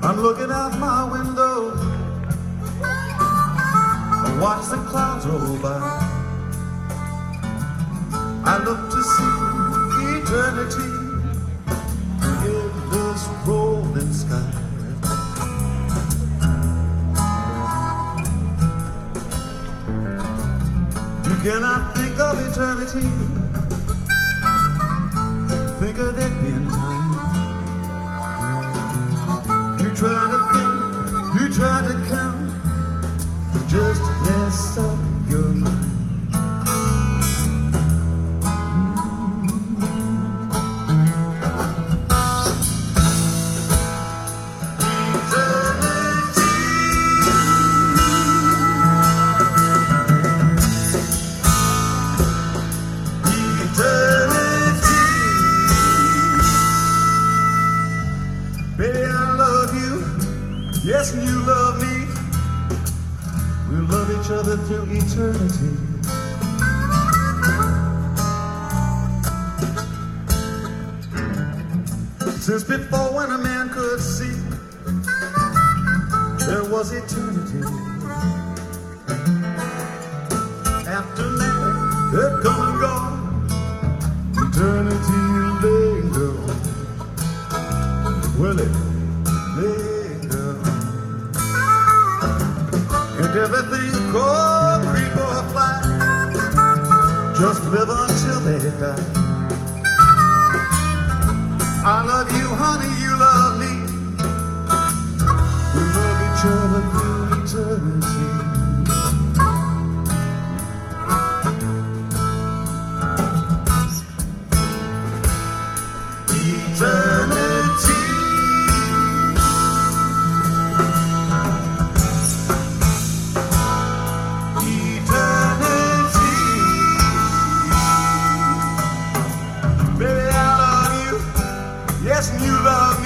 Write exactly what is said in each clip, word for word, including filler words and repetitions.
I'm looking out my window and watch the clouds roll by. I look to see eternity in this rolling sky. You cannot think of eternity, think of it being time. You try to think, you try to count, just mess up your mind. Yes, and you love me. We'll love each other through eternity. Since before when a man could see, there was eternity. After man had come and gone, eternity lingered. Will it linger? And everything could creep or fly, just live until they die. I love you, honey, you love me. We love each other through eternity. Eternity. Yes, and you love me.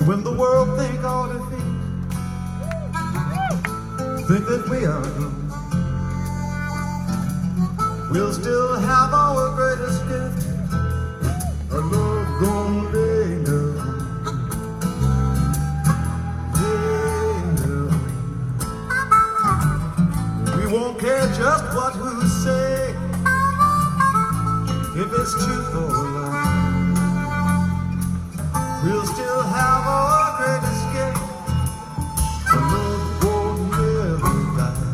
When the world think all defeat, think that we are doomed, we'll still have our greatest gift, a love gone later. We won't care just what who say, if it's truth or lie. We'll still have our greatest gift, a love won't never die.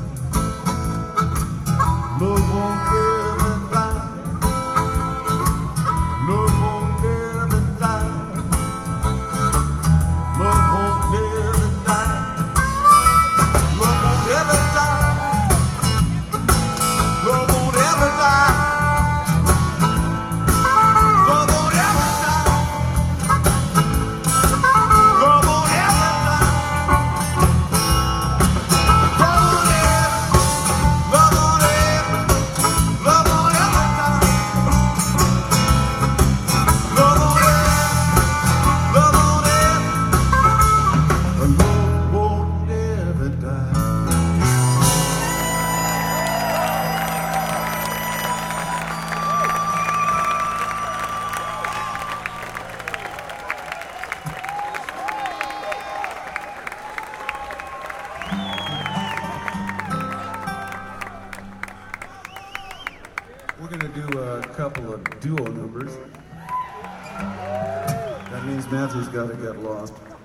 Love won't never die. Love won't never die. Love won't never die. Love won't ever die. Love won't ever die. We're going to do a couple of duo numbers. That means Matthew's got to get lost.